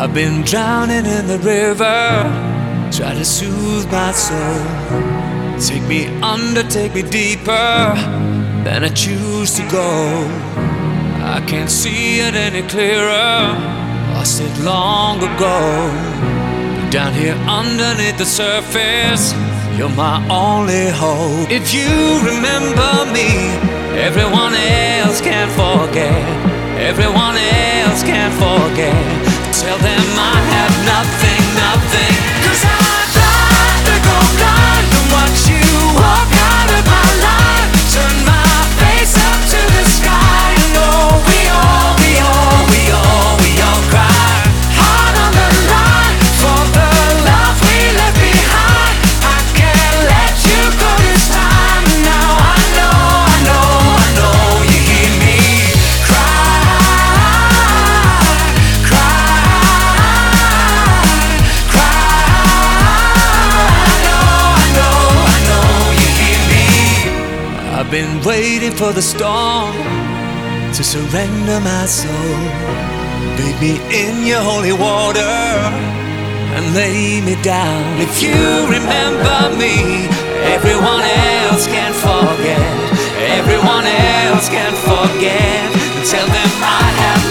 I've been drowning in the river, try to soothe my soul. Take me under, take me deeper than I choose to go. I can't see it any clearer, lost it long ago. But down here underneath the surface, you're my only hope. If you remember me, everyone else can forget. Everyone else can forget. Tell them I have nothing, nothing. 'Cause I'd rather go blind than watch you walk out of my life. Turn my face up to the sky. You know we all cry. Heart on the line for the love we left behind. I can't let you go this time. Now I know you hear me cry, cry. I know you hear me. I've been waiting for the storm to surrender my soul. Bathe me in your holy water and lay me down. If you remember me, everyone else can forget. Everyone else can forget. Tell them I have